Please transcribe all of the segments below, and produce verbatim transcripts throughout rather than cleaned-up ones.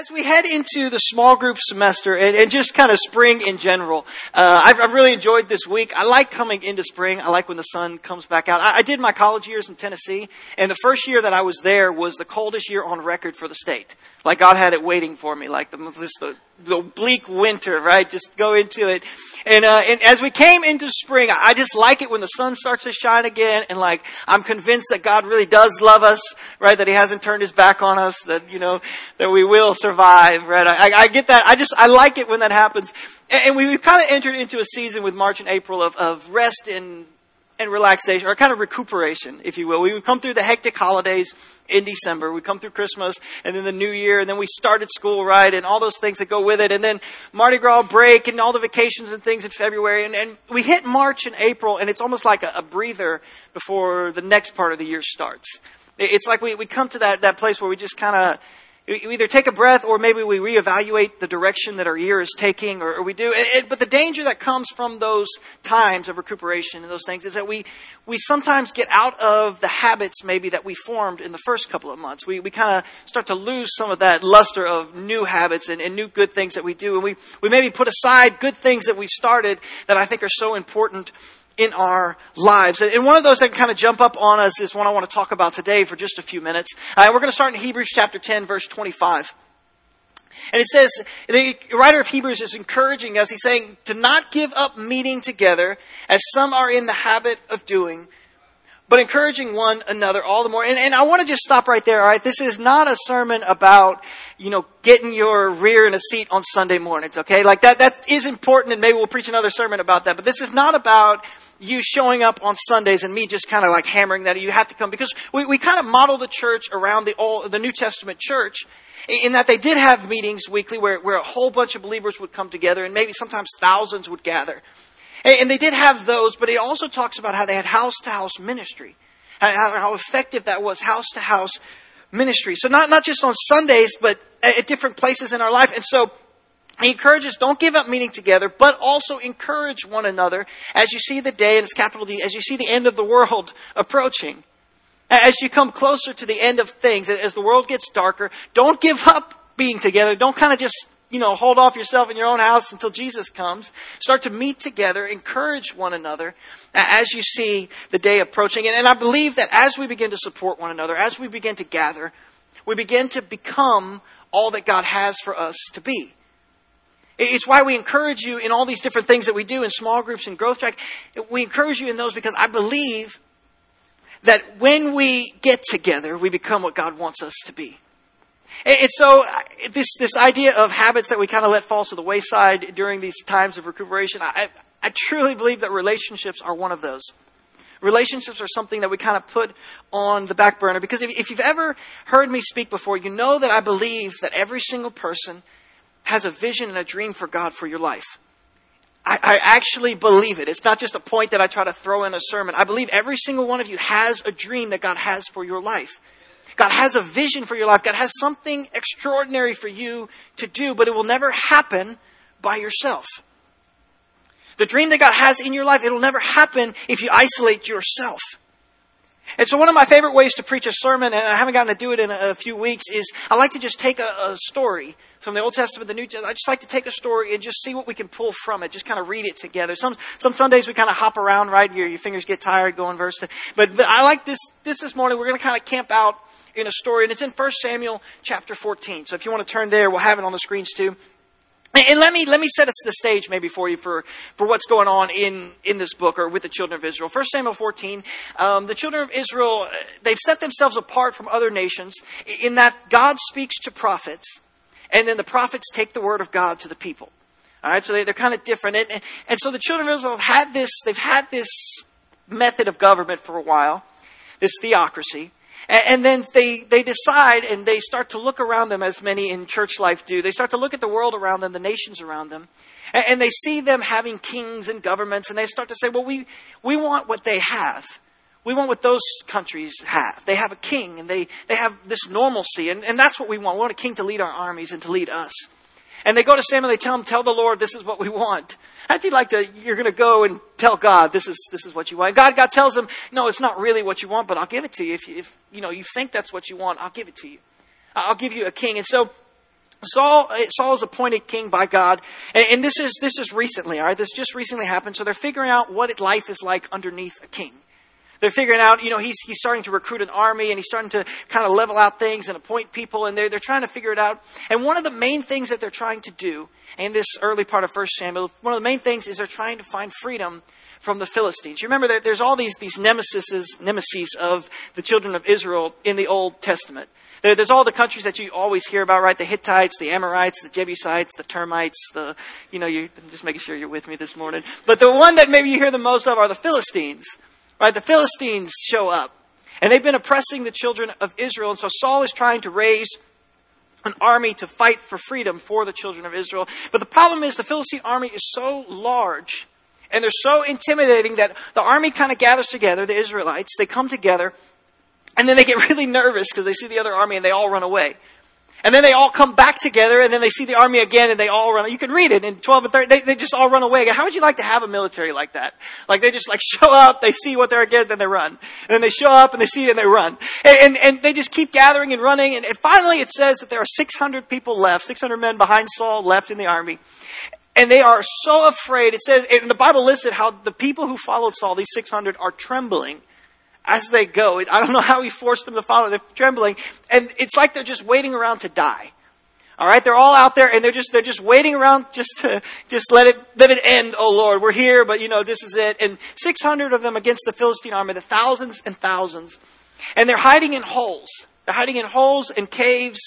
as we head into the small group semester and, and just kind of spring in general, uh, I've, I've really enjoyed this week. I like coming into spring. I like when the sun comes back out. I, I did my college years in Tennessee, and the first year that I was there was the coldest year on record for the state. Like God had it waiting for me, like the, this, the, the bleak winter, right? Just go into it. And, uh, and as we came into spring, I just like it when the sun starts to shine again. And like, I'm convinced that God really does love us, right? That he hasn't turned his back on us, that, you know, that we will survive, right? I, I get that. I just, I like it when that happens. And, and we, we've kind of entered into a season with March and April of, of rest and, and relaxation, or kind of recuperation, if you will. We would come through the hectic holidays in December. We come through Christmas and then the New Year, and then we started school, right? And all those things that go with it. And then Mardi Gras break and all the vacations and things in February. And, and we hit March and April, and it's almost like a, a breather before the next part of the year starts. It's like we, we come to that, that place where we just kind of, we either take a breath or maybe we reevaluate the direction that our year is taking, or, or we do. It, it, but the danger that comes from those times of recuperation and those things is that we, we sometimes get out of the habits maybe that we formed in the first couple of months. We, we kind of start to lose some of that luster of new habits and, and new good things that we do. And we, we maybe put aside good things that we've started that I think are so important in our lives. And one of those that can kind of jump up on us is one I want to talk about today for just a few minutes. Uh, we're going to start in Hebrews chapter ten, verse twenty-five. And it says, the writer of Hebrews is encouraging us. He's saying to not give up meeting together as some are in the habit of doing, but encouraging one another all the more. And, and I want to just stop right there, all right? This is not a sermon about, you know, getting your rear in a seat on Sunday mornings, okay? Like that, that is important, and maybe we'll preach another sermon about that. But this is not about you showing up on Sundays and me just kind of like hammering that you have to come. Because we, we kind of model the church around the old, the New Testament church in that they did have meetings weekly where, where a whole bunch of believers would come together, and maybe sometimes thousands would gather. And they did have those, but he also talks about how they had house-to-house ministry. How, how effective that was, house-to-house ministry. So not, not just on Sundays, but at different places in our life. And so he encourages, don't give up meeting together, but also encourage one another as you see the day, and it's capital D, as you see the end of the world approaching. As you come closer to the end of things, as the world gets darker, don't give up being together. Don't kind of just, you know, hold off yourself in your own house until Jesus comes. Start to meet together, encourage one another as you see the day approaching. And, and I believe that as we begin to support one another, as we begin to gather, we begin to become all that God has for us to be. It's why we encourage you in all these different things that we do in small groups and growth track. We encourage you in those because I believe that when we get together, we become what God wants us to be. And so this this idea of habits that we kind of let fall to the wayside during these times of recuperation, I, I truly believe that relationships are one of those. Relationships are something that we kind of put on the back burner. Because if, if you've ever heard me speak before, you know that I believe that every single person has a vision and a dream for God for your life. I, I actually believe it. It's not just a point that I try to throw in a sermon. I believe every single one of you has a dream that God has for your life. God has a vision for your life. God has something extraordinary for you to do, but it will never happen by yourself. The dream that God has in your life, it'll never happen if you isolate yourself. And so one of my favorite ways to preach a sermon, and I haven't gotten to do it in a few weeks, is I like to just take a, a story from the Old Testament, the New Testament. I just like to take a story and just see what we can pull from it. Just kind of read it together. Some some Sundays we kind of hop around, right? Your, your fingers get tired going verse to... But, but I like this, this this morning. We're going to kind of camp out in a story, and it's in First Samuel chapter fourteen. So if you want to turn there, we'll have it on the screens too. And let me let me set us the stage maybe for you for, for what's going on in, in this book or with the children of Israel. First Samuel fourteen, um, the children of Israel, they've set themselves apart from other nations in that God speaks to prophets, and then the prophets take the word of God to the people. All right, so they, they're kind of different. And, and so the children of Israel have had this, they've had this method of government for a while, this theocracy. And then they, they decide and they start to look around them, as many in church life do. They start to look at the world around them, the nations around them. And they see them having kings and governments. And they start to say, well, we, we want what they have. We want what those countries have. They have a king and they, they have this normalcy. And, and that's what we want. We want a king to lead our armies and to lead us. And they go to Samuel, they tell him, tell the Lord, this is what we want. How'd you like to, you're going to go and tell God, this is, this is what you want. And God, God tells him, no, it's not really what you want, but I'll give it to you. If you, if, you know, you think that's what you want, I'll give it to you. I'll give you a king. And so Saul, Saul is appointed king by God, and, and this is this is recently, all right? This just recently happened, so they're figuring out what life is like underneath a king. They're figuring out, you know, he's he's starting to recruit an army, and he's starting to kind of level out things and appoint people, and they're, they're trying to figure it out. And one of the main things that they're trying to do in this early part of First Samuel, one of the main things is they're trying to find freedom from the Philistines. You remember that there's all these, these nemesis, nemesis of the children of Israel in the Old Testament. There, there's all the countries that you always hear about, right? The Hittites, the Amorites, the Jebusites, the termites, the, you know, you, I'm just making sure you're with me this morning. But the one that maybe you hear the most of are the Philistines, right? The Philistines show up, and they've been oppressing the children of Israel. And so Saul is trying to raise an army to fight for freedom for the children of Israel. But the problem is the Philistine army is so large and they're so intimidating that the army kind of gathers together, the Israelites, they come together, and then they get really nervous because they see the other army and they all run away. And then they all come back together, and then they see the army again and they all run. You can read it in twelve and thirteen. They, they just all run away. How would you like to have a military like that? Like they just like show up, they see what they're against, then they run. And then they show up and they see it and they run. And, and, and they just keep gathering and running. And, and finally it says that there are six hundred people left, six hundred men behind Saul left in the army. And they are so afraid. It says, and the Bible listed how the people who followed Saul, these six hundred, are trembling as they go. I don't know how he forced them to follow. They're trembling. And it's like they're just waiting around to die. All right. They're all out there and they're just, they're just waiting around just to, just let it, let it end. Oh Lord, we're here, but you know, this is it. And six hundred of them against the Philistine army, the thousands and thousands. And they're hiding in holes. They're hiding in holes and caves.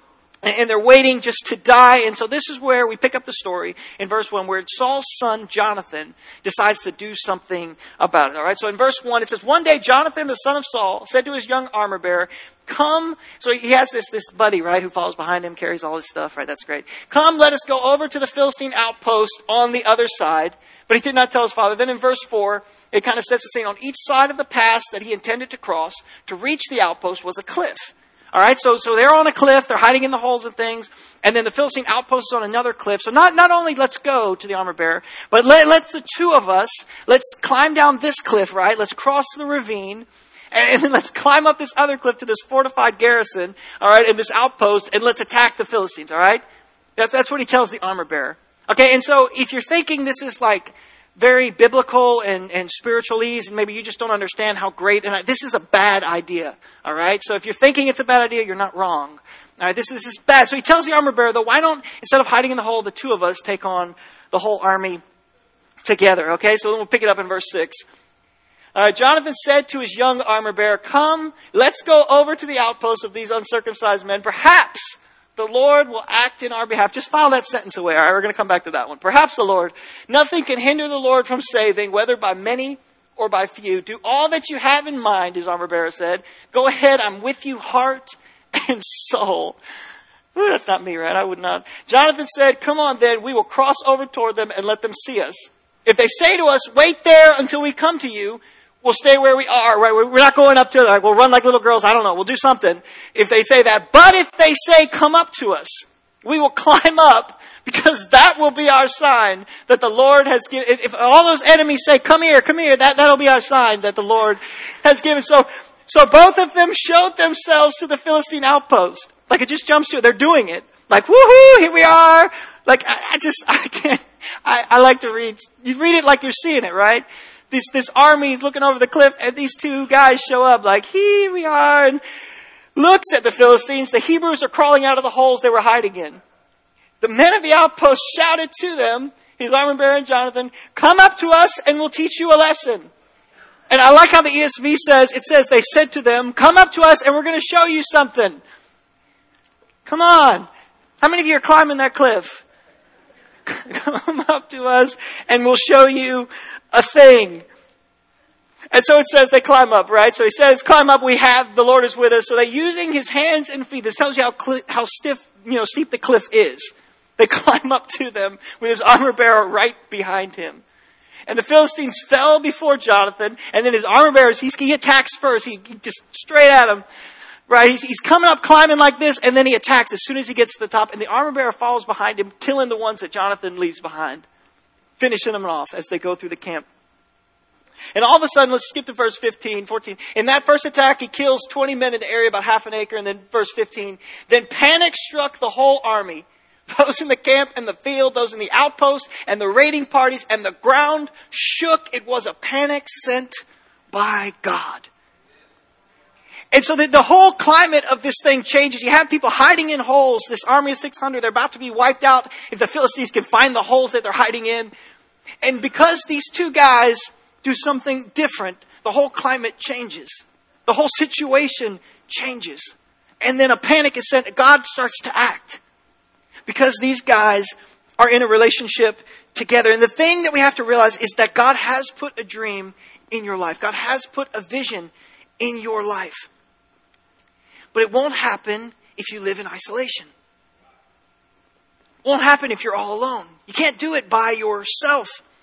And they're waiting just to die. And so this is where we pick up the story in verse one, where Saul's son, Jonathan, decides to do something about it. All right. So in verse one, it says, one day, Jonathan, the son of Saul, said to his young armor bearer, come. So he has this, this buddy, right, who follows behind him, carries all his stuff. Right. That's great. Come, let us go over to the Philistine outpost on the other side. But he did not tell his father. Then in verse four, it kind of sets the scene. On each side of the pass that he intended to cross to reach the outpost was a cliff. All right, so so they're on a cliff, they're hiding in the holes and things, and then the Philistine outpost is on another cliff. So not, not only let's go to the armor bearer, but let, let's the two of us, let's climb down this cliff, right? Let's cross the ravine, and then let's climb up this other cliff to this fortified garrison, all right, and this outpost, and let's attack the Philistines, all right? That's, that's what he tells the armor bearer. Okay, and so if you're thinking this is like very biblical and, and spiritualese, and maybe you just don't understand how great, and I, this is a bad idea, all right? So if you're thinking it's a bad idea, you're not wrong. All right, this, this is bad. So he tells the armor bearer, though, why don't, instead of hiding in the hole, the two of us take on the whole army together, okay? So then we'll pick it up in verse six. All right, Jonathan said to his young armor bearer, come, let's go over to the outposts of these uncircumcised men. Perhaps the Lord will act in our behalf. Just file that sentence away. All right, we're going to come back to that one. Perhaps the Lord. Nothing can hinder the Lord from saving, whether by many or by few. Do all that you have in mind, his armor bearer said. Go ahead, I'm with you, heart and soul. Ooh, that's not me, right? I would not. Jonathan said, come on then, we will cross over toward them and let them see us. If they say to us, wait there until we come to you, we'll stay where we are, right? We're not going up to, like, we'll run like little girls. I don't know. We'll do something if they say that. But if they say, come up to us, we will climb up, because that will be our sign that the Lord has given. If all those enemies say, come here, come here, that, that'll be our sign that the Lord has given. So, so both of them showed themselves to the Philistine outpost. Like, it just jumps to it. They're doing it. Like, woohoo, here we are. Like, I, I just, I can't, I, I like to read. You read it like you're seeing it, right? This, this army is looking over the cliff, and these two guys show up like, here we are, and looks at the Philistines. The Hebrews are crawling out of the holes they were hiding in. The men of the outpost shouted to them, his armor bearer and Jonathan, come up to us and we'll teach you a lesson. And I like how the E S V says, it says they said to them, come up to us and we're going to show you something. Come on. How many of you are climbing that cliff? Come up to us and we'll show you a thing. And so it says they climb up, right? So he says, climb up, we have, the Lord is with us. So they're using his hands and feet. This tells you how cl- how stiff, you know, steep the cliff is. They climb up to them with his armor bearer right behind him. And the Philistines fell before Jonathan, and then his armor bearer, he's, he attacks first. He, he just straight at him, right? He's, he's coming up, climbing like this, and then he attacks as soon as he gets to the top. And the armor bearer follows behind him, killing the ones that Jonathan leaves behind, finishing them off as they go through the camp. And all of a sudden, let's skip to verse fifteen, fourteen. In that first attack, he kills twenty men in the area, about half an acre. And then verse fifteen, then panic struck the whole army. Those in the camp and the field, those in the outposts and the raiding parties, and the ground shook. It was a panic sent by God. And so the, the whole climate of this thing changes. You have people hiding in holes. This army of six hundred, they're about to be wiped out if the Philistines can find the holes that they're hiding in. And because these two guys do something different, the whole climate changes. The whole situation changes. And then a panic is sent. God starts to act. Because these guys are in a relationship together. And the thing that we have to realize is that God has put a dream in your life. God has put a vision in your life. But it won't happen if you live in isolation. It won't happen if you're all alone. You can't do it by yourself.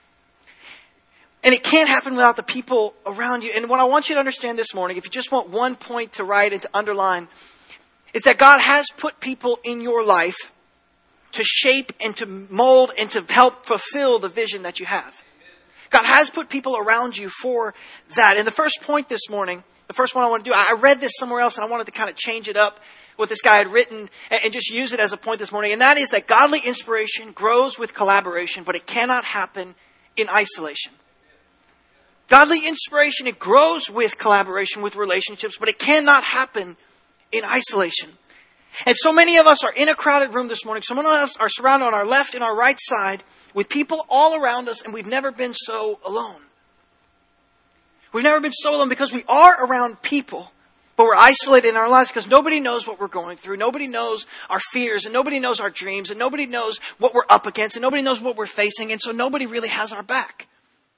And it can't happen without the people around you. And what I want you to understand this morning, if you just want one point to write and to underline, is that God has put people in your life to shape and to mold and to help fulfill the vision that you have. God has put people around you for that. And the first point this morning, the first one I want to do, I read this somewhere else and I wanted to kind of change it up, what this guy had written, and just use it as a point this morning. And that is that godly inspiration grows with collaboration, but it cannot happen in isolation. Godly inspiration, it grows with collaboration, with relationships, but it cannot happen in isolation. And so many of us are in a crowded room this morning. Some of us are surrounded on our left and our right side with people all around us, and we've never been so alone. We've never been so alone because we are around people, but we're isolated in our lives because nobody knows what we're going through. Nobody knows our fears, and nobody knows our dreams, and nobody knows what we're up against, and nobody knows what we're facing, and so nobody really has our back.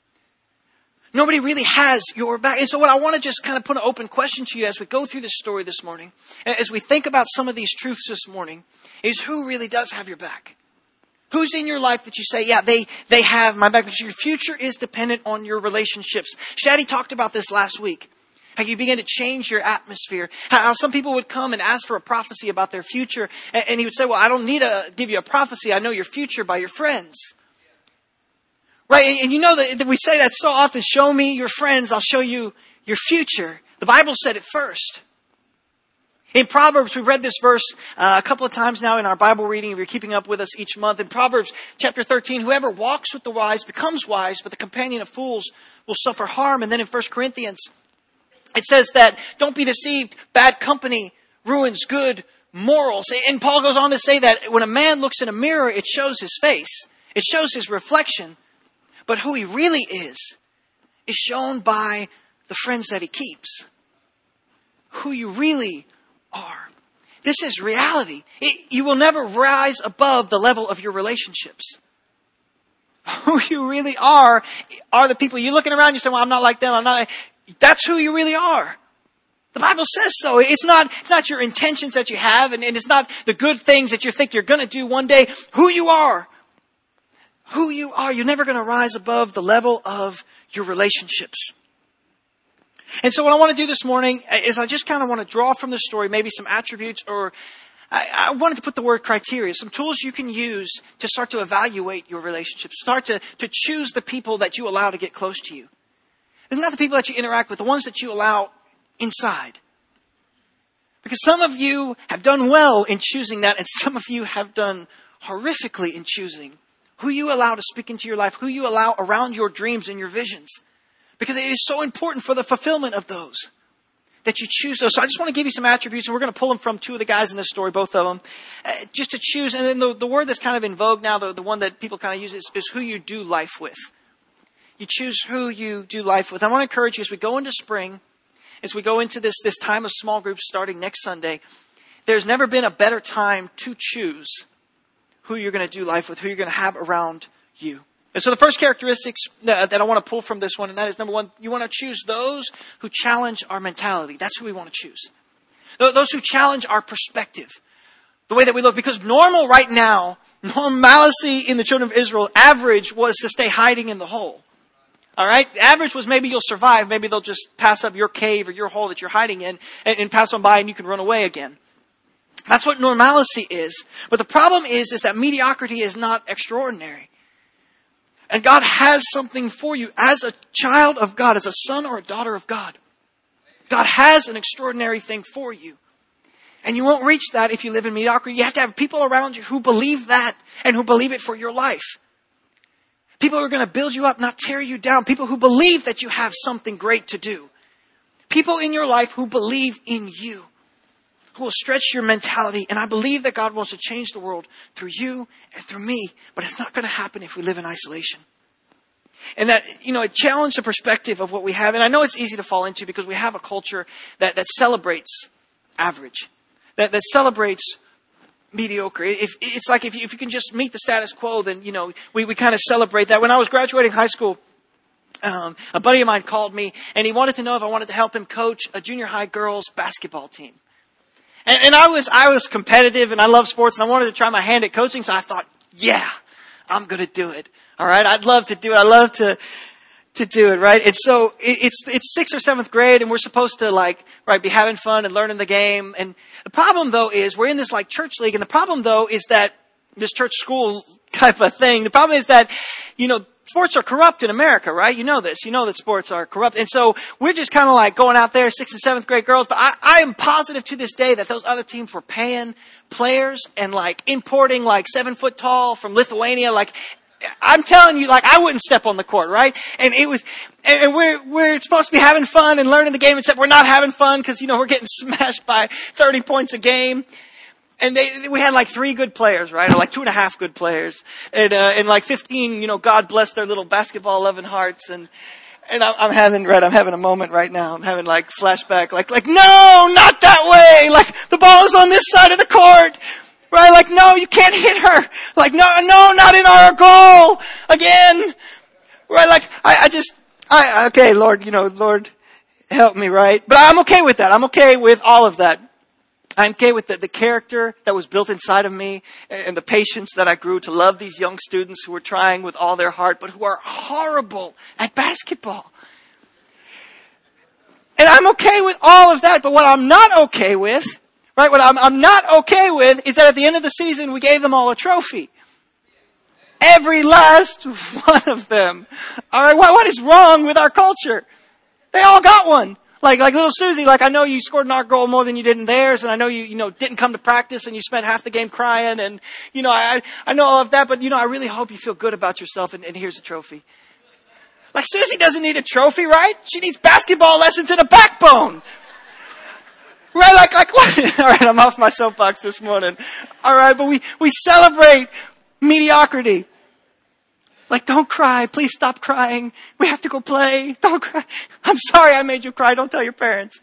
Nobody really has your back. And so what I want to just kind of put an open question to you as we go through this story this morning, as we think about some of these truths this morning, is who really does have your back? Who's in your life that you say, yeah, they, they have my back? Because your future is dependent on your relationships. Shaddy talked about this last week. How you begin to change your atmosphere. How some people would come and ask for a prophecy about their future. And he would say, well, I don't need to give you a prophecy. I know your future by your friends. Right, and you know that we say that so often, show me your friends, I'll show you your future. The Bible said it first. In Proverbs, we've read this verse uh, a couple of times now in our Bible reading, if you're keeping up with us each month. In Proverbs chapter thirteen, whoever walks with the wise becomes wise, but the companion of fools will suffer harm. And then in First Corinthians, it says that don't be deceived, bad company ruins good morals. And Paul goes on to say that when a man looks in a mirror, it shows his face. It shows his reflection. But who he really is, is shown by the friends that he keeps. Who you really are. This is reality. It, you will never rise above the level of your relationships. Who you really are, are the people you're looking around, you say, well, I'm not like them, I'm not like... That's who you really are. The Bible says so. It's not, it's not your intentions that you have, and, and it's not the good things that you think you're going to do one day. Who you are. Who you are. You're never going to rise above the level of your relationships. And so what I want to do this morning is I just kind of want to draw from the story maybe some attributes, or I, I wanted to put the word criteria, some tools you can use to start to evaluate your relationships, start to, to choose the people that you allow to get close to you. It's not the people that you interact with, the ones that you allow inside. Because some of you have done well in choosing that, and some of you have done horrifically in choosing who you allow to speak into your life, who you allow around your dreams and your visions. Because it is so important for the fulfillment of those, that you choose those. So I just want to give you some attributes, and we're going to pull them from two of the guys in this story, both of them, uh, just to choose. And then the, the word that's kind of in vogue now, the, the one that people kind of use is, is who you do life with. You choose who you do life with. I want to encourage you as we go into spring, as we go into this, this time of small groups starting next Sunday, there's never been a better time to choose who you're going to do life with, who you're going to have around you. And so the first characteristics that, that I want to pull from this one, and that is number one, you want to choose those who challenge our mentality. That's who we want to choose. Those who challenge our perspective, the way that we look. Because normal right now, normalcy in the children of Israel, average was to stay hiding in the hole. All right? The average was maybe you'll survive. Maybe they'll just pass up your cave or your hole that you're hiding in and, and pass on by and you can run away again. That's what normalcy is. But the problem is, is that mediocrity is not extraordinary. And God has something for you as a child of God, as a son or a daughter of God. God has an extraordinary thing for you. And you won't reach that if you live in mediocrity. You have to have people around you who believe that and who believe it for your life. People who are going to build you up, not tear you down. People who believe that you have something great to do. People in your life who believe in you, who will stretch your mentality. And I believe that God wants to change the world through you and through me. But it's not going to happen if we live in isolation. And that, you know, it challenged the perspective of what we have. And I know it's easy to fall into because we have a culture that, that celebrates average. That, that celebrates mediocre. If, it's like if you, if you can just meet the status quo, then, you know, we, we kind of celebrate that. When I was graduating high school, um, a buddy of mine called me and he wanted to know if I wanted to help him coach a junior high girls basketball team. And, and I was, I was competitive and I love sports and I wanted to try my hand at coaching. So I thought, yeah, I'm going to do it. All right. I'd love to do it. I love to, to do it. Right. And so it, it's, it's sixth or seventh grade and we're supposed to like, right, be having fun and learning the game. And the problem though is we're in this like church league. And the problem though is that this church school type of thing. The problem is that, you know, sports are corrupt in America, right? You know this. You know that sports are corrupt. And so we're just kind of like going out there, sixth and seventh grade girls. But I, I am positive to this day that those other teams were paying players and like importing like seven foot tall from Lithuania. Like I'm telling you, like I wouldn't step on the court, right? And it was, and we're, we're supposed to be having fun and learning the game, except we're not having fun because, you know, we're getting smashed by thirty points a game. And they, we had like three good players, right? Or like two and a half good players. And, uh, and like fifteen, you know, God bless their little basketball loving hearts. And, and I'm, I'm having, right, I'm having a moment right now. I'm having like flashback, like, like, no, not that way. Like the ball is on this side of the court. Right? Like, no, you can't hit her. Like, no, no, not in our goal again. Right? Like, I, I just, I, okay, Lord, you know, Lord, help me, right? But I'm okay with that. I'm okay with all of that. I'm okay with the, the character that was built inside of me and the patience that I grew to love these young students who were trying with all their heart, but who are horrible at basketball. And I'm okay with all of that, but what I'm not okay with, right, what I'm, I'm not okay with is that at the end of the season, we gave them all a trophy. Every last one of them. All right, what, what is wrong with our culture? They all got one. Like, like little Susie, like I know you scored in our goal more than you did in theirs, and I know you, you know, didn't come to practice and you spent half the game crying, and, you know, I, I know all of that, but, you know, I really hope you feel good about yourself, and, and here's a trophy. Like Susie doesn't need a trophy, right? She needs basketball lessons and a backbone. Right, like, like what? All right, I'm off my soapbox this morning. All right, but we, we celebrate mediocrity. Like, don't cry. Please stop crying. We have to go play. Don't cry. I'm sorry I made you cry. Don't tell your parents.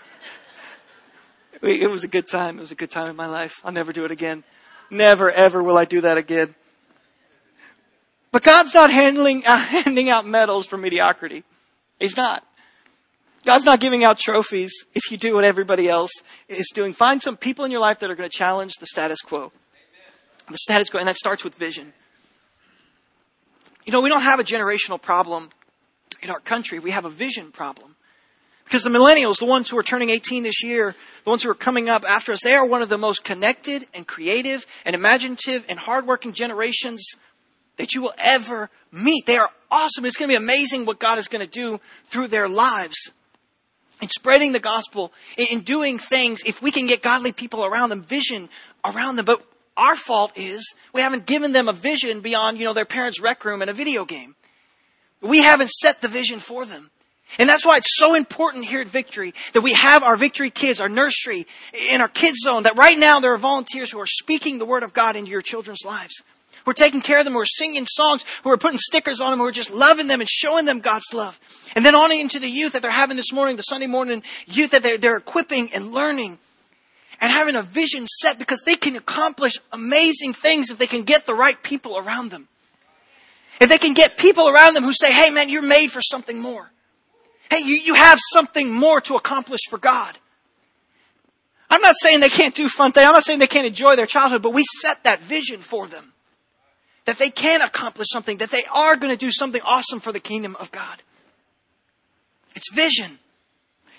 It was a good time. It was a good time in my life. I'll never do it again. Never, ever will I do that again. But God's not handling, uh, handing out medals for mediocrity. He's not. God's not giving out trophies if you do what everybody else is doing. Find some people in your life that are going to challenge the status quo. The status quo, and that starts with vision. You know, we don't have a generational problem in our country. We have a vision problem. Because the millennials, the ones who are turning eighteen this year, the ones who are coming up after us, they are one of the most connected and creative and imaginative and hardworking generations that you will ever meet. They are awesome. It's going to be amazing what God is going to do through their lives. In spreading the gospel, in doing things, if we can get godly people around them, vision around them. But our fault is we haven't given them a vision beyond, you know, their parents' rec room and a video game. We haven't set the vision for them. And that's why it's so important here at Victory that we have our Victory Kids, our nursery, in our kids zone, that right now there are volunteers who are speaking the word of God into your children's lives. We're taking care of them. We're singing songs. We're putting stickers on them. We're just loving them and showing them God's love. And then on into the youth that they're having this morning, the Sunday morning youth that they're, they're equipping and learning and having a vision set, because they can accomplish amazing things if they can get the right people around them. If they can get people around them who say, hey man, you're made for something more. Hey, you, you have something more to accomplish for God. I'm not saying they can't do fun things. I'm not saying they can't enjoy their childhood, but we set that vision for them. That they can accomplish something, that they are going to do something awesome for the kingdom of God. It's vision.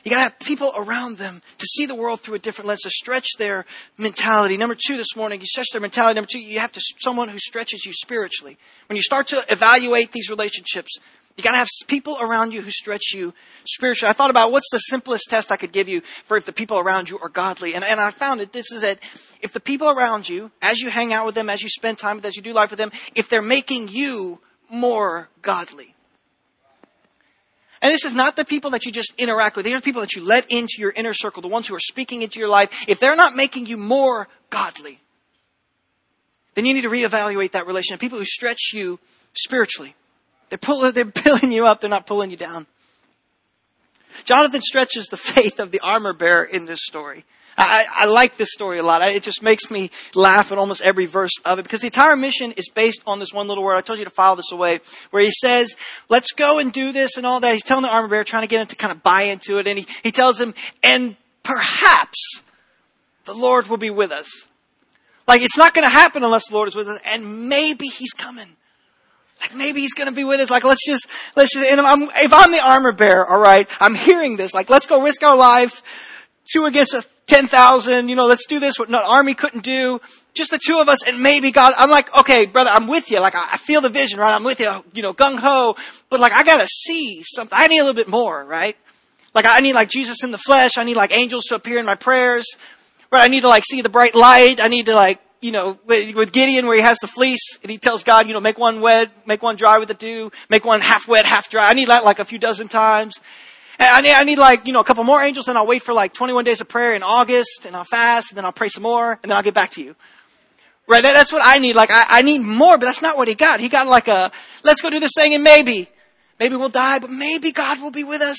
You got to have people around them to see the world through a different lens, to stretch their mentality. Number two this morning, you stretch their mentality. Number two, you have to someone who stretches you spiritually. When you start to evaluate these relationships, you got to have people around you who stretch you spiritually. I thought about what's the simplest test I could give you for if the people around you are godly. And, and I found that this is it. If the people around you, as you hang out with them, as you spend time with them, as you do life with them, if they're making you more godly. And this is not the people that you just interact with. These are the people that you let into your inner circle, the ones who are speaking into your life. If they're not making you more godly, then you need to reevaluate that relationship. People who stretch you spiritually. They're pulling, they're pulling you up. They're not pulling you down. Jonathan stretches the faith of the armor bearer in this story. I, I like this story a lot. I, it just makes me laugh at almost every verse of it because the entire mission is based on this one little word. I told you to file this away, where he says, let's go and do this and all that. He's telling the armor bearer, trying to get him to kind of buy into it. And he, he tells him, and perhaps the Lord will be with us. Like, it's not going to happen unless the Lord is with us. And maybe he's coming. Like, maybe he's going to be with us. Like, let's just, let's just, and I'm, if I'm the armor bearer, all right, I'm hearing this. Like, let's go risk our life. Two against a ten thousand, you know, let's do this, what no army couldn't do. Just the two of us, and maybe God, I'm like, okay, brother, I'm with you. Like, I, I feel the vision, right? I'm with you, you know, gung-ho. But like, I gotta see something. I need a little bit more, right? Like, I need like Jesus in the flesh. I need like angels to appear in my prayers. Right? I need to like see the bright light. I need to like, you know, with Gideon where he has the fleece and he tells God, you know, make one wet, make one dry with the dew, make one half wet, half dry. I need that like a few dozen times. And I need, I need like, you know, a couple more angels, and I'll wait for like twenty-one days of prayer in August, and I'll fast, and then I'll pray some more, and then I'll get back to you. Right? That, that's what I need. Like, I, I need more, but that's not what he got. He got like a, let's go do this thing, and maybe, maybe we'll die, but maybe God will be with us.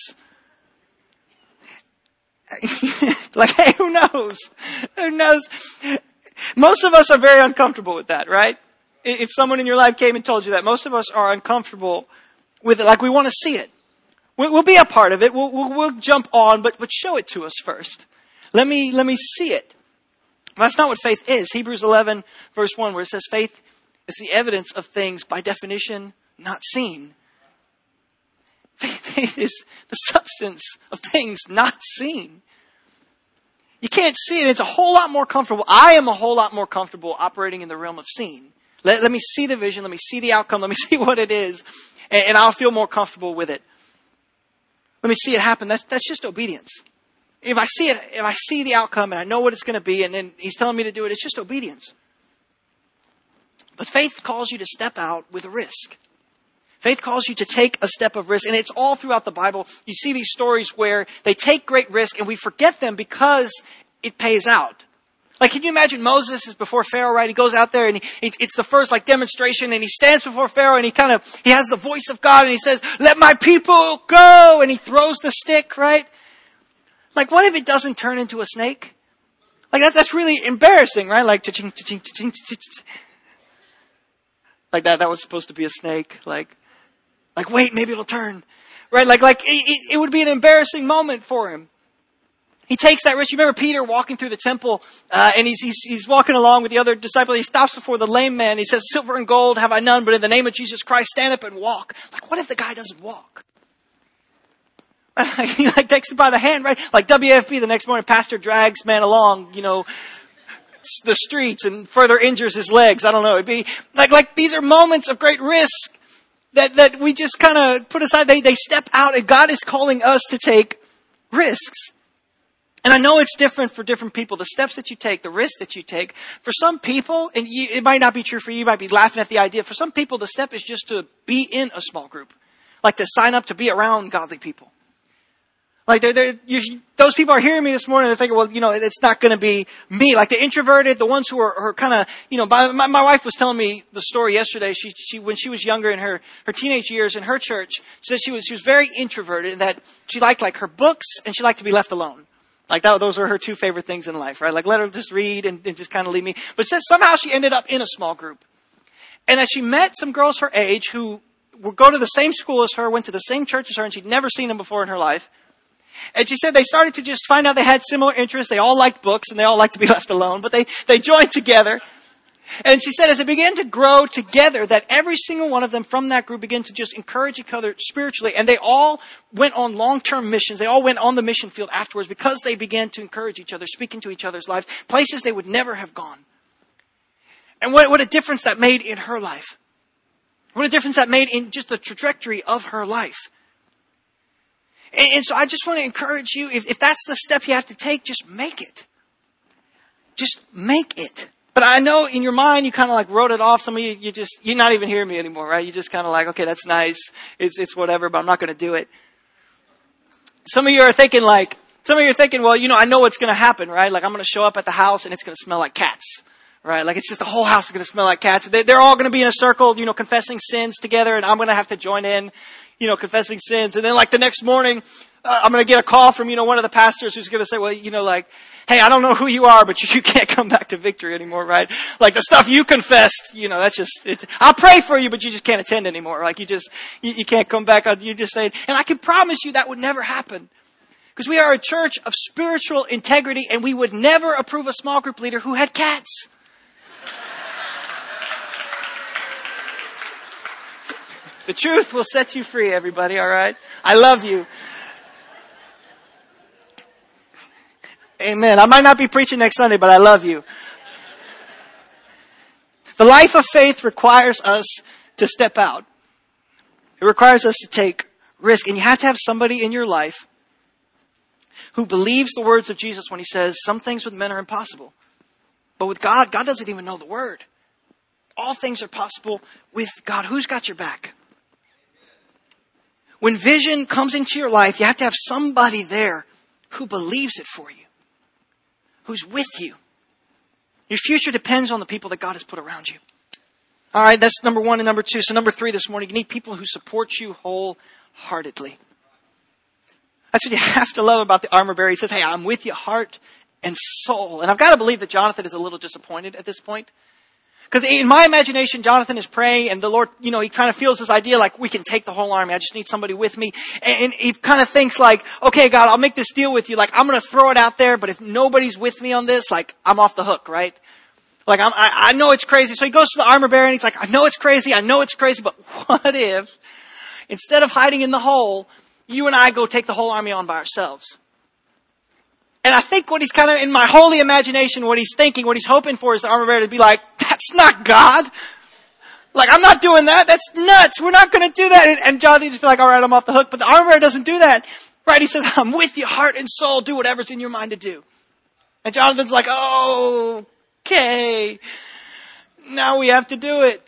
Like, hey, who knows? Who knows? Most of us are very uncomfortable with that, right? If someone in your life came and told you that, most of us are uncomfortable with it. Like, we want to see it. We'll, we'll be a part of it. We'll, we'll, we'll jump on, but, but show it to us first. Let me, let me see it. Well, that's not what faith is. Hebrews eleven verse one, where it says faith is the evidence of things by definition not seen. Faith is the substance of things not seen. You can't see it. It's a whole lot more comfortable. I am a whole lot more comfortable operating in the realm of seeing. Let, let me see the vision. Let me see the outcome. Let me see what it is. And, and I'll feel more comfortable with it. Let me see it happen. That's, that's just obedience. If I see it, if I see the outcome and I know what it's going to be, and then he's telling me to do it, it's just obedience. But faith calls you to step out with a risk. Faith calls you to take a step of risk. And it's all throughout the Bible. You see these stories where they take great risk and we forget them because it pays out. Like, can you imagine Moses is before Pharaoh, right? He goes out there and he, it's the first like demonstration, and he stands before Pharaoh and he kind of, he has the voice of God and he says, let my people go. And he throws the stick, right? Like, what if it doesn't turn into a snake? Like, that's, that's really embarrassing, right? Like, cha-ching, cha-ching, cha-ching, cha-ching. Like that, that was supposed to be a snake. Like, like, wait, maybe it'll turn. Right? Like, like, it, it would be an embarrassing moment for him. He takes that risk. You remember Peter walking through the temple, uh, and he's, he's, he's walking along with the other disciples. He stops before the lame man. He says, silver and gold have I none, but in the name of Jesus Christ, stand up and walk. Like, what if the guy doesn't walk? He like takes him by the hand, right? Like W F P the next morning, pastor drags man along, you know, the streets and further injures his legs. I don't know. It'd be like, like these are moments of great risk that, that we just kind of put aside. They, they step out, and God is calling us to take risks. And I know it's different for different people. The steps that you take, the risks that you take. For some people, and you, it might not be true for you, you might be laughing at the idea. For some people, the step is just to be in a small group. Like to sign up to be around godly people. Like they're, they're, you, those people are hearing me this morning. They're thinking, well, you know, it's not going to be me. Like the introverted, the ones who are, are kind of, you know, my, my wife was telling me the story yesterday. She, she, when she was younger in her, her teenage years in her church, said she was, she was very introverted, and that she liked like her books and she liked to be left alone. Like that, those are her two favorite things in life, right? Like let her just read and, and just kind of leave me. But says somehow she ended up in a small group, and that she met some girls her age who would go to the same school as her, went to the same church as her, and she'd never seen them before in her life. And she said they started to just find out they had similar interests. They all liked books and they all liked to be left alone, but they, they joined together. And she said as they began to grow together, that every single one of them from that group began to just encourage each other spiritually. And they all went on long-term missions. They all went on the mission field afterwards because they began to encourage each other, speak into each other's lives, places they would never have gone. And what, what a difference that made in her life. What a difference that made in just the trajectory of her life. And, and so I just want to encourage you, if, if that's the step you have to take, just make it. Just make it. But I know in your mind, you kind of like wrote it off. Some of you, you just, you're not even hearing me anymore, right? You just kind of like, okay, that's nice. It's, it's whatever, but I'm not going to do it. Some of you are thinking like, some of you are thinking, well, you know, I know what's going to happen, right? Like I'm going to show up at the house and it's going to smell like cats, right? Like it's just the whole house is going to smell like cats. They, they're all going to be in a circle, you know, confessing sins together, and I'm going to have to join in, you know, confessing sins. And then like the next morning, uh, I'm going to get a call from, you know, one of the pastors who's going to say, well, you know, like, hey, I don't know who you are, but you, you can't come back to Victory anymore, right? Like the stuff you confessed, you know, that's just, it's, I'll pray for you, but you just can't attend anymore. Like you just, you, you can't come back. You just saying, and I can promise you that would never happen. Because we are a church of spiritual integrity, and we would never approve a small group leader who had cats. The truth will set you free, everybody, all right? I love you. Amen. I might not be preaching next Sunday, but I love you. The life of faith requires us to step out. It requires us to take risk. And you have to have somebody in your life who believes the words of Jesus when he says, some things with men are impossible. But with God, God doesn't even know the word. All things are possible with God. Who's got your back? When vision comes into your life, you have to have somebody there who believes it for you, who's with you. Your future depends on the people that God has put around you. All right, that's number one and number two. So number three this morning, you need people who support you wholeheartedly. That's what you have to love about the armor bearer. He says, hey, I'm with you heart and soul. And I've got to believe that Jonathan is a little disappointed at this point. Because in my imagination, Jonathan is praying, and the Lord, you know, he kind of feels this idea like, we can take the whole army. I just need somebody with me. And he kind of thinks like, okay, God, I'll make this deal with you. Like, I'm going to throw it out there, but if nobody's with me on this, like, I'm off the hook, right? Like, I'm, I, I know it's crazy. So he goes to the armor bearer, and he's like, I know it's crazy. I know it's crazy, but what if, instead of hiding in the hole, you and I go take the whole army on by ourselves? And I think what he's kind of, in my holy imagination, what he's thinking, what he's hoping for is the armor bearer to be like, that's not God. Like, I'm not doing that. That's nuts. We're not going to do that. And, and Jonathan just be like, all right, I'm off the hook. But the armor bearer doesn't do that. Right? He says, I'm with you, heart and soul. Do whatever's in your mind to do. And Jonathan's like, oh, okay. Now we have to do it.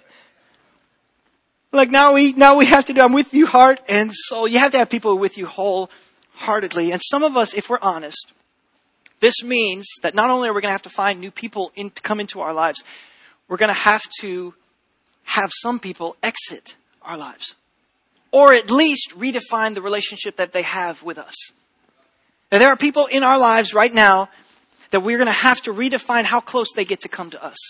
Like, now we, now we have to do, I'm with you, heart and soul. You have to have people with you wholeheartedly. And some of us, if we're honest, this means that not only are we going to have to find new people in, to come into our lives, we're going to have to have some people exit our lives. Or at least redefine the relationship that they have with us. Now, there are people in our lives right now that we're going to have to redefine how close they get to come to us.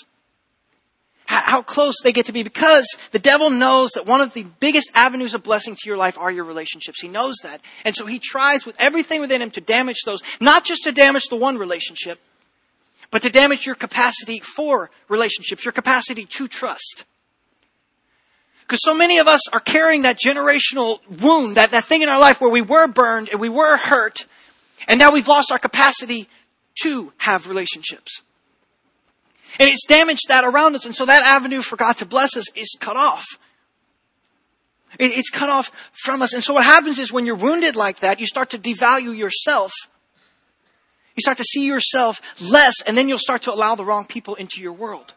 How close they get to be, because the devil knows that one of the biggest avenues of blessing to your life are your relationships. He knows that. And so he tries with everything within him to damage those, not just to damage the one relationship, but to damage your capacity for relationships, your capacity to trust. Because so many of us are carrying that generational wound, that, that thing in our life where we were burned and we were hurt, and now we've lost our capacity to have relationships. And it's damaged that around us. And so that avenue for God to bless us is cut off. It's cut off from us. And so what happens is when you're wounded like that, you start to devalue yourself. You start to see yourself less, and then you'll start to allow the wrong people into your world.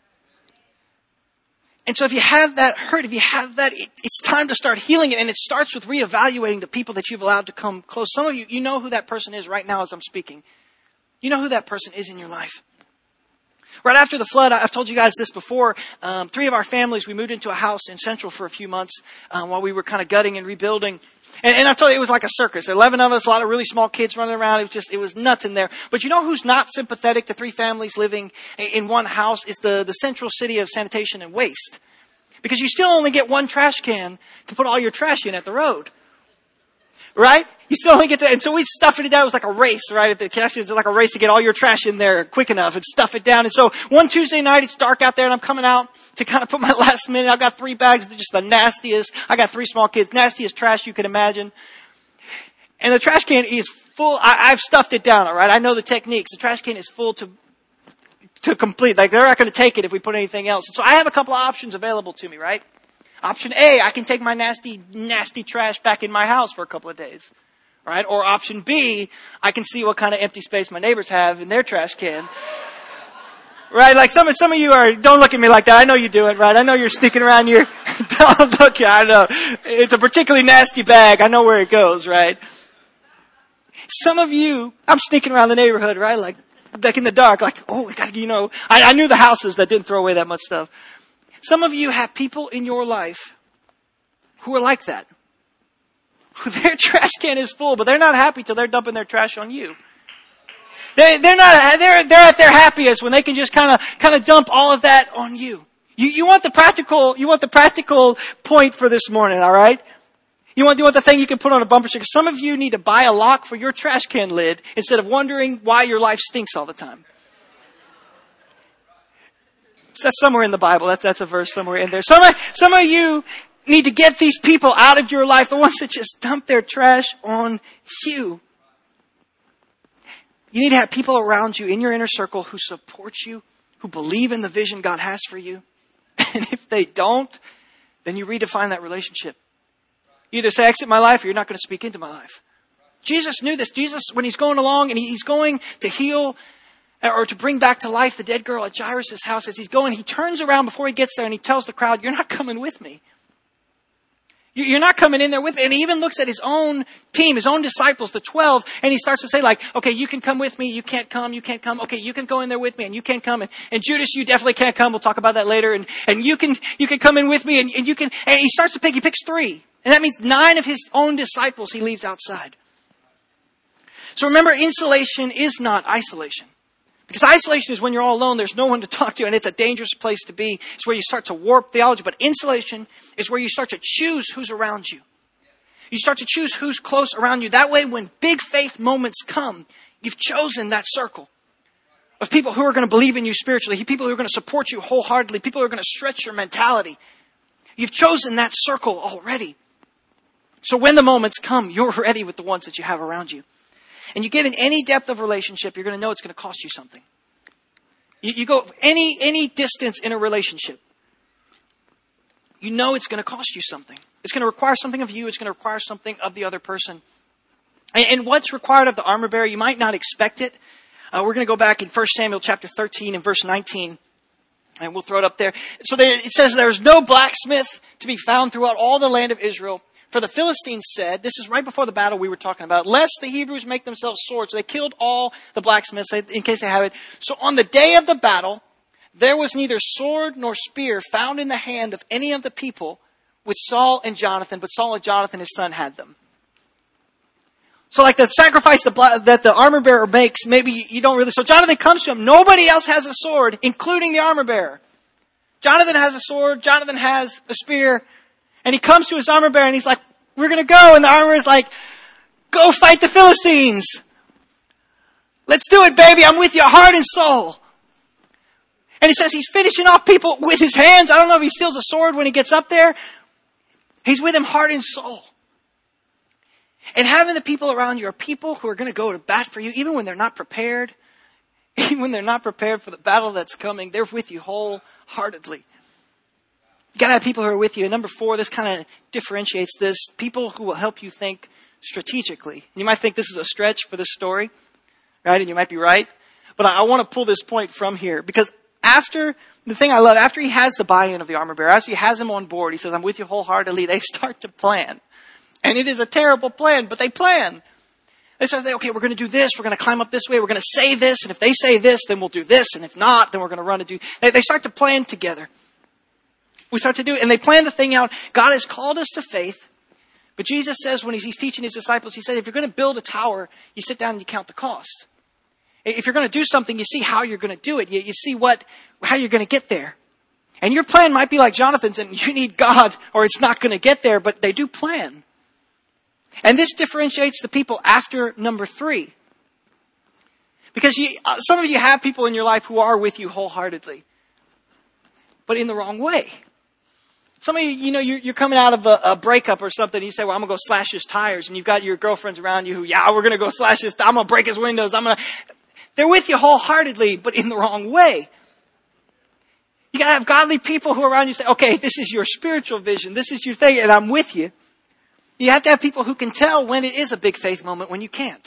And so if you have that hurt, if you have that, it, it's time to start healing it. And it starts with reevaluating the people that you've allowed to come close. Some of you, you know who that person is right now as I'm speaking. You know who that person is in your life. Right after the flood, I've told you guys this before, um, three of our families, we moved into a house in Central for a few months um, while we were kind of gutting and rebuilding. And, and I've told you, it was like a circus. eleven of us, a lot of really small kids running around. It was just, it was nuts in there. But you know who's not sympathetic to three families living in one house is the, the Central City of Sanitation and Waste. Because you still only get one trash can to put all your trash in at the road. right? You still only get to, and so we stuff it down. It was like a race, right? At the cashier, it's like a race to get all your trash in there quick enough and stuff it down. And so one Tuesday night, it's dark out there and I'm coming out to kind of put my last minute. I've got three bags of just the nastiest. I got three small kids, nastiest trash you can imagine. And the trash can is full. I, I've stuffed it down, all right? I know the techniques. The trash can is full to, to complete. Like they're not going to take it if we put anything else. And so I have a couple of options available to me, right? Option A, I can take my nasty, nasty trash back in my house for a couple of days, right? Or option B, I can see what kind of empty space my neighbors have in their trash can, right? Like some of, some of you are, don't look at me like that. I know you do it, right? I know you're sneaking around your, don't look, I know. It's a particularly nasty bag. I know where it goes, right? Some of you, I'm sneaking around the neighborhood, right? Like, like in the dark, like, oh, you know, I, I knew the houses that didn't throw away that much stuff. Some of you have people in your life who are like that. Who their trash can is full, but they're not happy till they're dumping their trash on you. They, they're not, they're, they're at their happiest when they can just kind of, kind of dump all of that on you. You, you want the practical, you want the practical point for this morning, alright? You want, you want the thing you can put on a bumper sticker. Some of you need to buy a lock for your trash can lid instead of wondering why your life stinks all the time. That's somewhere in the Bible. That's, that's a verse somewhere in there. Some of, some of you need to get these people out of your life, the ones that just dump their trash on you. You need to have people around you in your inner circle who support you, who believe in the vision God has for you. And if they don't, then you redefine that relationship. You either say, exit my life, or you're not going to speak into my life. Jesus knew this. Jesus, when he's going along and he's going to heal or to bring back to life the dead girl at Jairus' house, as he's going, he turns around before he gets there and he tells the crowd, you're not coming with me. You're not coming in there with me. And he even looks at his own team, his own disciples, the twelve, and he starts to say like, okay, you can come with me. You can't come. You can't come. Okay, you can go in there with me and you can't come. And, and Judas, you definitely can't come. We'll talk about that later. And, and you can, you can come in with me and, and you can, and he starts to pick, he picks three. And that means nine of his own disciples he leaves outside. So remember, insulation is not isolation. Because isolation is when you're all alone, there's no one to talk to, and it's a dangerous place to be. It's where you start to warp theology. But insulation is where you start to choose who's around you. You start to choose who's close around you. That way, when big faith moments come, you've chosen that circle of people who are going to believe in you spiritually, people who are going to support you wholeheartedly, people who are going to stretch your mentality. You've chosen that circle already. So when the moments come, you're ready with the ones that you have around you. And you get in any depth of relationship, you're going to know it's going to cost you something. You, you go any any distance in a relationship, you know it's going to cost you something. It's going to require something of you. It's going to require something of the other person. And, and what's required of the armor bearer, you might not expect it. Uh, we're going to go back in First Samuel chapter thirteen and verse nineteen. And we'll throw it up there. So there, it says, there is no blacksmith to be found throughout all the land of Israel. For the Philistines said, this is right before the battle we were talking about, lest the Hebrews make themselves swords. So they killed all the blacksmiths in case they have it. So on the day of the battle, there was neither sword nor spear found in the hand of any of the people with Saul and Jonathan, but Saul and Jonathan, his son, had them. So like the sacrifice that the armor bearer makes, maybe you don't really... So Jonathan comes to him. Nobody else has a sword, including the armor bearer. Jonathan has a sword. Jonathan has a spear. And he comes to his armor bearer and he's like, we're going to go. And the armor is like, go fight the Philistines. Let's do it, baby. I'm with you, heart and soul. And he says he's finishing off people with his hands. I don't know if he steals a sword when he gets up there. He's with him heart and soul. And having the people around you are people who are going to go to bat for you, even when they're not prepared. Even when they're not prepared for the battle that's coming, they're with you wholeheartedly. You got to have people who are with you. And number four, this kind of differentiates this. People who will help you think strategically. You might think this is a stretch for this story, right? And you might be right. But I, I want to pull this point from here. Because after, the thing I love, after he has the buy-in of the armor bearer, after he has him on board, he says, I'm with you wholeheartedly. They start to plan. And it is a terrible plan, but they plan. They start to say, okay, we're going to do this. We're going to climb up this way. We're going to say this. And if they say this, then we'll do this. And if not, then we're going to run and do... They, they start to plan together. We start to do it, and they plan the thing out. God has called us to faith. But Jesus says when he's, he's teaching his disciples, he said, if you're going to build a tower, you sit down and you count the cost. If you're going to do something, you see how you're going to do it. You, you see what, how you're going to get there. And your plan might be like Jonathan's, and you need God, or it's not going to get there, but they do plan. And this differentiates the people after number three. Because you, uh, some of you have people in your life who are with you wholeheartedly, but in the wrong way. Some of you, you know, you're, you're coming out of a, a breakup or something. And you say, well, I'm going to go slash his tires. And you've got your girlfriends around you who, yeah, we're going to go slash his, I'm going to break his windows. I'm going to, they're with you wholeheartedly, but in the wrong way. You got to have godly people who are around you say, okay, this is your spiritual vision. This is your thing, and I'm with you. You have to have people who can tell when it is a big faith moment, when you can't.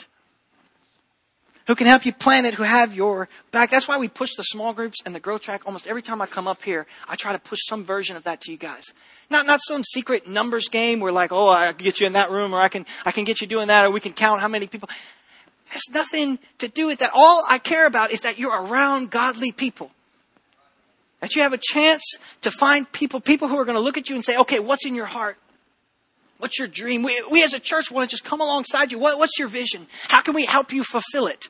Who can help you plan it, who have your back. That's why we push the small groups and the growth track. Almost every time I come up here, I try to push some version of that to you guys. Not not some secret numbers game where like, oh, I can get you in that room, or I can I can get you doing that, or we can count how many people. It has nothing to do with that. All I care about is that you're around godly people. That you have a chance to find people, people who are going to look at you and say, okay, what's in your heart? What's your dream? We, we as a church want to just come alongside you. What, what's your vision? How can we help you fulfill it?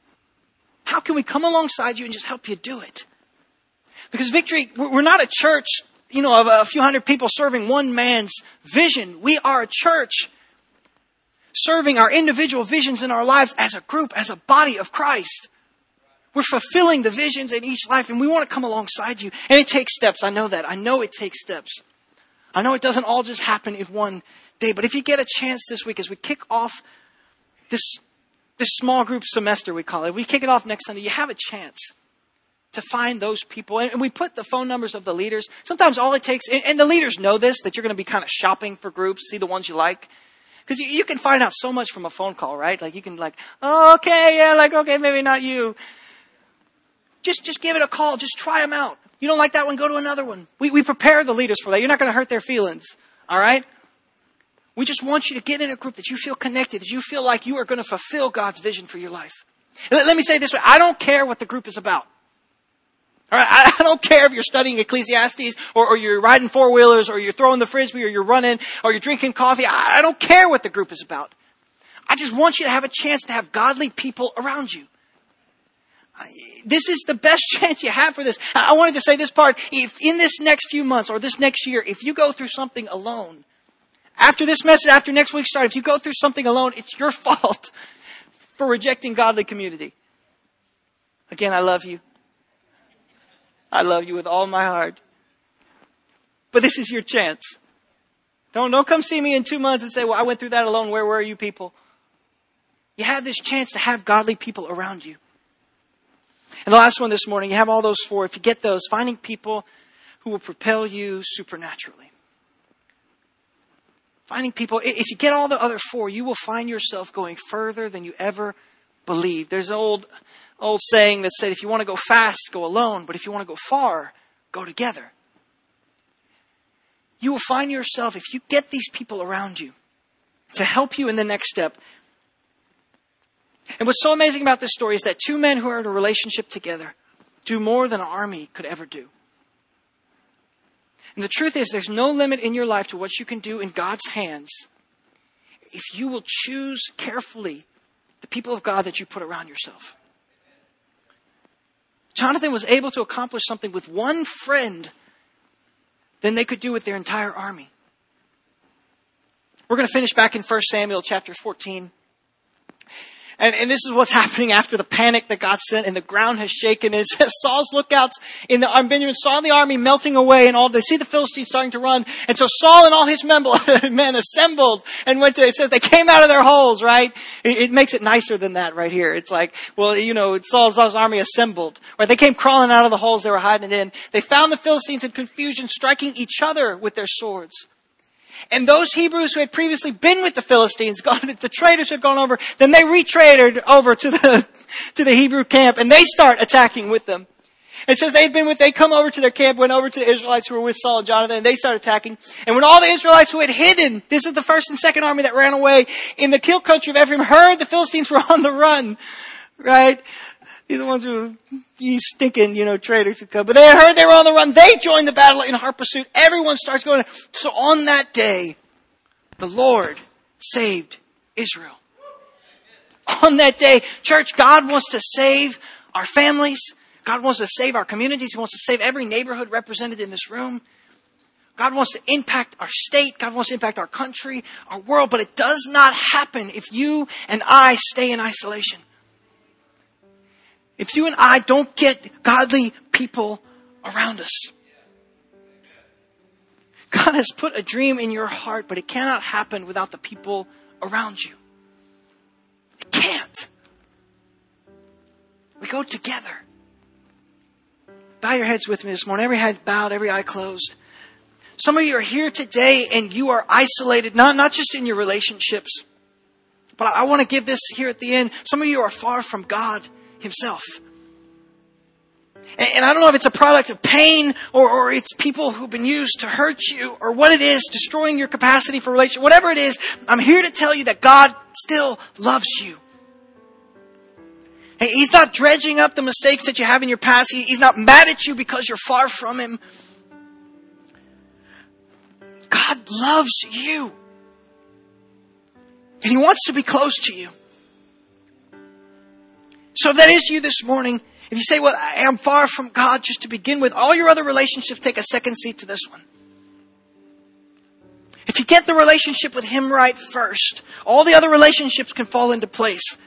How can we come alongside you and just help you do it? Because Victory, we're not a church, you know, of a few hundred people serving one man's vision. We are a church serving our individual visions in our lives as a group, as a body of Christ. We're fulfilling the visions in each life, and we want to come alongside you. And it takes steps. I know that. I know it takes steps. I know it doesn't all just happen in one day. But if you get a chance this week, as we kick off this This small group semester, we call it. We kick it off next Sunday. You have a chance to find those people. And we put the phone numbers of the leaders. Sometimes all it takes, and the leaders know this, that you're going to be kind of shopping for groups, see the ones you like. Because you, you can find out so much from a phone call, right? Like you can like, oh, okay, yeah, like, okay, maybe not you. Just, just give it a call. Just try them out. You don't like that one, go to another one. We, we prepare the leaders for that. You're not going to hurt their feelings. All right? We just want you to get in a group that you feel connected, that you feel like you are going to fulfill God's vision for your life. Let, let me say it this way. I don't care what the group is about. All right? I, I don't care if you're studying Ecclesiastes or, or you're riding four-wheelers or you're throwing the Frisbee or you're running or you're drinking coffee. I, I don't care what the group is about. I just want you to have a chance to have godly people around you. I, this is the best chance you have for this. I, I wanted to say this part. If in this next few months or this next year, if you go through something alone, after this message, after next week's start, if you go through something alone, it's your fault for rejecting godly community. Again, I love you. I love you with all my heart. But this is your chance. Don't, don't come see me in two months and say, well, I went through that alone. Where were you people? You have this chance to have godly people around you. And the last one this morning, you have all those four. If you get those, finding people who will propel you supernaturally. Finding people, if you get all the other four, you will find yourself going further than you ever believed. There's an old, old saying that said, if you want to go fast, go alone. But if you want to go far, go together. You will find yourself, if you get these people around you to help you in the next step. And what's so amazing about this story is that two men who are in a relationship together do more than an army could ever do. And the truth is, there's no limit in your life to what you can do in God's hands if you will choose carefully the people of God that you put around yourself. Jonathan was able to accomplish something with one friend than they could do with their entire army. We're going to finish back in First Samuel chapter fourteen. And, and this is what's happening after the panic that God sent and the ground has shaken. It says Saul's lookouts in the army, Benjamin saw the army melting away and all. They see the Philistines starting to run. And so Saul and all his men assembled and went to, it says they came out of their holes, right? It, it makes it nicer than that right here. It's like, well, you know, Saul's, Saul's army assembled. Right? They came crawling out of the holes they were hiding in. They found the Philistines in confusion, striking each other with their swords. And those Hebrews who had previously been with the Philistines, gone, the traders had gone over, then they retraded over to the, to the Hebrew camp and they start attacking with them. It says they'd been with, they come over to their camp, went over to the Israelites who were with Saul and Jonathan, and they start attacking. And when all the Israelites who had hidden, this is the first and second army that ran away in the hill country of Ephraim, heard the Philistines were on the run, right? These are the ones who, you stinking, you know, traitors who come. But they heard they were on the run. They joined the battle in hot pursuit. Everyone starts going. So on that day, the Lord saved Israel. On that day, church, God wants to save our families. God wants to save our communities. He wants to save every neighborhood represented in this room. God wants to impact our state. God wants to impact our country, our world. But it does not happen if you and I stay in isolation. If you and I don't get godly people around us. God has put a dream in your heart, but it cannot happen without the people around you. It can't. We go together. Bow your heads with me this morning. Every head bowed, every eye closed. Some of you are here today and you are isolated, not, not just in your relationships. But I want to give this here at the end. Some of you are far from God Himself. And, and I don't know if it's a product of pain or, or it's people who've been used to hurt you or what it is, destroying your capacity for relationship. Whatever it is, I'm here to tell you that God still loves you. And He's not dredging up the mistakes that you have in your past. He, he's not mad at you because you're far from Him. God loves you. And He wants to be close to you. So if that is you this morning, if you say, well, I am far from God, just to begin with, all your other relationships take a second seat to this one. If you get the relationship with Him right first, all the other relationships can fall into place.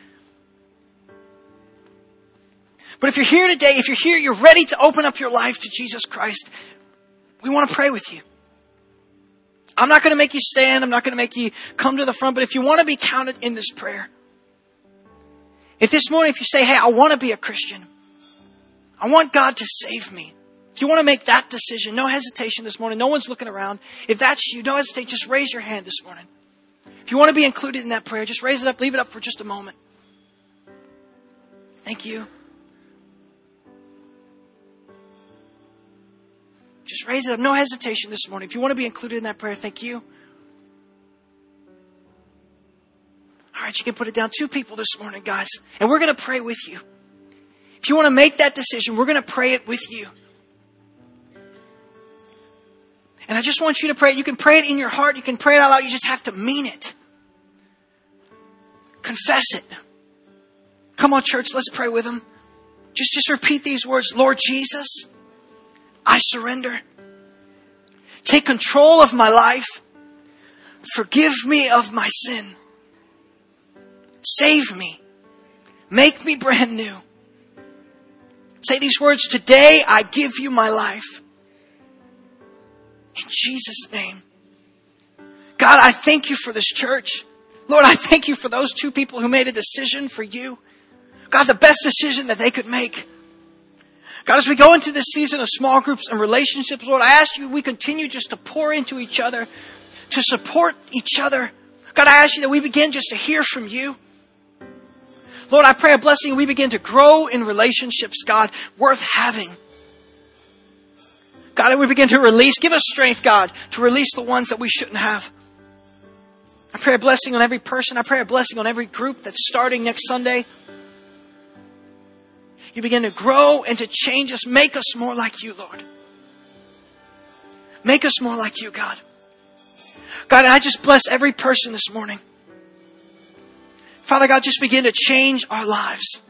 But if you're here today, if you're here, you're ready to open up your life to Jesus Christ, we want to pray with you. I'm not going to make you stand. I'm not going to make you come to the front. But if you want to be counted in this prayer, if this morning, if you say, hey, I want to be a Christian. I want God to save me. If you want to make that decision, no hesitation this morning. No one's looking around. If that's you, don't hesitate. Just raise your hand this morning. If you want to be included in that prayer, just raise it up. Leave it up for just a moment. Thank you. Just raise it up. No hesitation this morning. If you want to be included in that prayer, thank you. All right, you can put it down. Two people this morning, guys. And we're going to pray with you. If you want to make that decision, we're going to pray it with you. And I just want you to pray it. You can pray it in your heart. You can pray it out loud. You just have to mean it. Confess it. Come on, church, let's pray with them. Just, just repeat these words. Lord Jesus, I surrender. Take control of my life. Forgive me of my sin. Save me. Make me brand new. Say these words. Today I give you my life. In Jesus' name. God, I thank you for this church. Lord, I thank you for those two people who made a decision for you. God, the best decision that they could make. God, as we go into this season of small groups and relationships, Lord, I ask you we continue just to pour into each other, to support each other. God, I ask you that we begin just to hear from you. Lord, I pray a blessing. We begin to grow in relationships, God, worth having. God, that we begin to release. Give us strength, God, to release the ones that we shouldn't have. I pray a blessing on every person. I pray a blessing on every group that's starting next Sunday. You begin to grow and to change us. Make us more like you, Lord. Make us more like you, God. God, I just bless every person this morning. Father God, just begin to change our lives.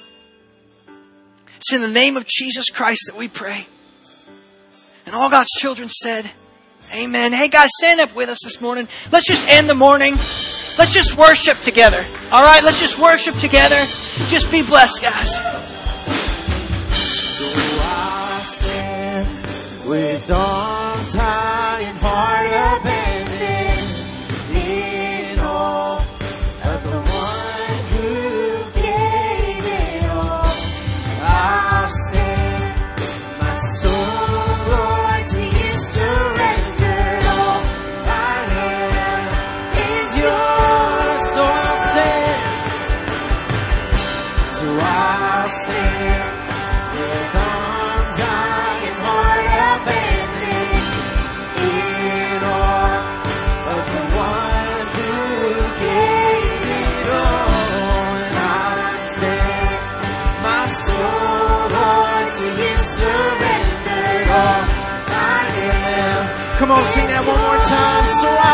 It's in the name of Jesus Christ that we pray. And all God's children said, amen. Hey guys, stand up with us this morning. Let's just end the morning. Let's just worship together. All right, let's just worship together. Just be blessed, guys. So I stand with arms high and heart abandoned in awe of the one who gave it all. I stand, my soul, Lord, to you surrendered. All I have is yours. So I'll stand, so I'll stand. With arms high and heart abandoned in awe of the one who gave it all. And I stand, my soul, Lord, to you surrendered all I am. Come on, sing that one more time. So I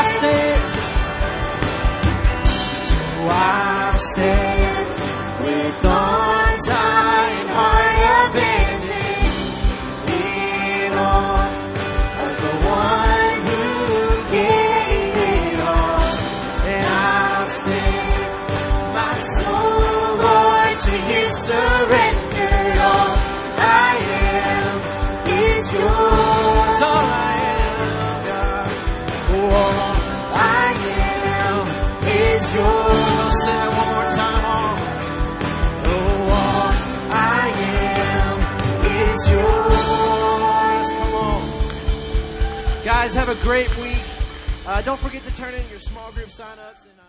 stand, so I stand with arms high and heart abandoned in awe of the one yours. All I am, God. All I am is yours. I'll say that one more time. All, oh, all I am is yours. Come on. Guys, have a great week. Uh, don't forget to turn in your small group sign-ups. And, uh